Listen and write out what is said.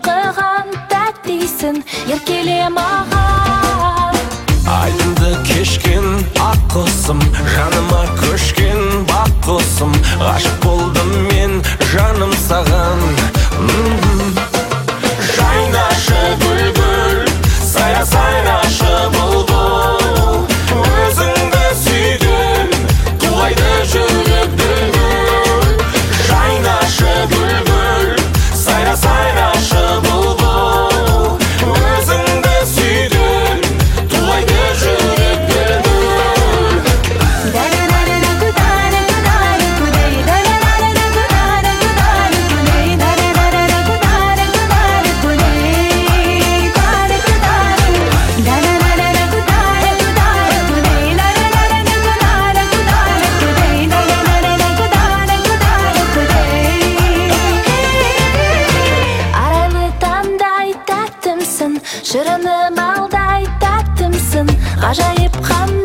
оқыған тәттейсің, еркеле маған. Айдынды кешкен ақ құсым, жаныма көшкен бақ құсым, ғашық болдым мен жаным саған. Жайнашы бүлбүл, сайрашы бұлбұл, өзіңді сүйдім, тулайды жүрек дүлдүл. Жайнашы бүлбүл, сайрашы бұлбұл, өзіңді сүйдім, тулайды жүрек дүлдүл. Арайлы таңдай тәттімсің, шырыны малдай тәттімсің, ғажайып қандай